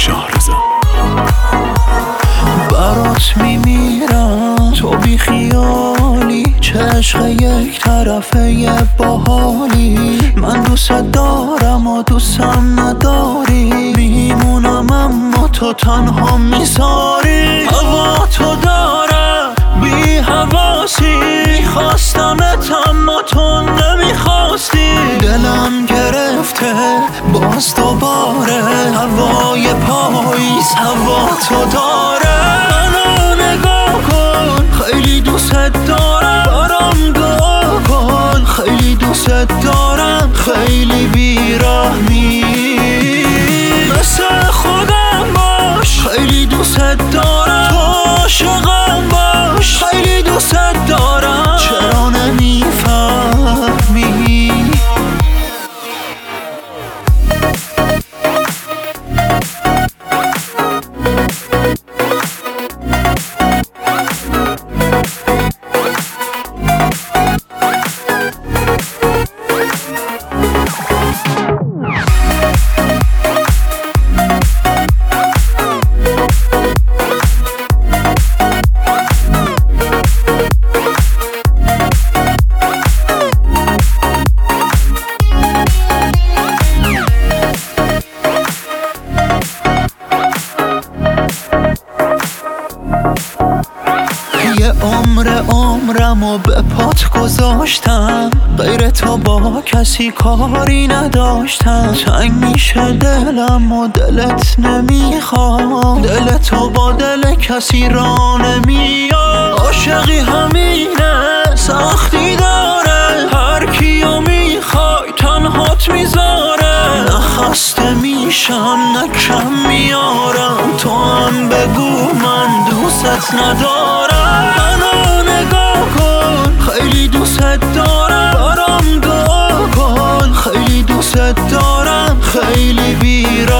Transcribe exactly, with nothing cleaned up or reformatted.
شاهرزا. برات میمیرم تو بی خیالی، چه عشق یک طرفه باحالی. من دوست دارم و دوستم نداری، میمونم اما تو تنها میذاری. هوا تو دارم بی حواسی، میخواستمت اما تو نمیخواستی. دلم گرفته باز دوباره هوای پاییز، هوا تو داره. منو نگاه کن خیلی دوست دارم، برام دعا کن خیلی دوست دارم. خیلی بیرحمی مثل خودم باش، خیلی دوست دارم. تو عاشقم باش، خیلی دوست دارم. چرا نمیفهمی؟ یه عمر عمرم و به پات گذاشتم، غیر تو با کسی کاری نداشتم. تنگ میشه دلم و دلت نمیخواد، دل تو با دل کسی را نمیاد. عاشقی همینه سختی داره، هر کیو میخوای تنهات میذاره. نه خسته میشم نه کم میارم، تو هم بگو من دوست ندارم. منو نگاه کن خیلی دوست دارم، برام دعا کن خیلی دوست دارم. خیلی بیرحمی